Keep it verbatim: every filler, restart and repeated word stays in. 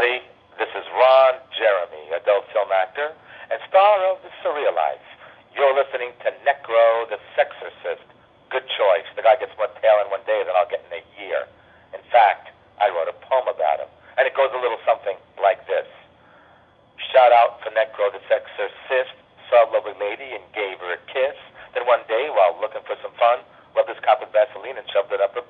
everybody. This is Ron Jeremy, adult film actor and star of The Surreal Life. You're listening to Necro the Sexorcist. Good choice. The guy gets more tail in one day than I'll get in a year. In fact, I wrote a poem about him, and it goes a little something like this. Shout out for Necro the Sexorcist. Saw a lovely lady and gave her a kiss. Then one day, while looking for some fun, rubbed his cop with Vaseline and shoved it up her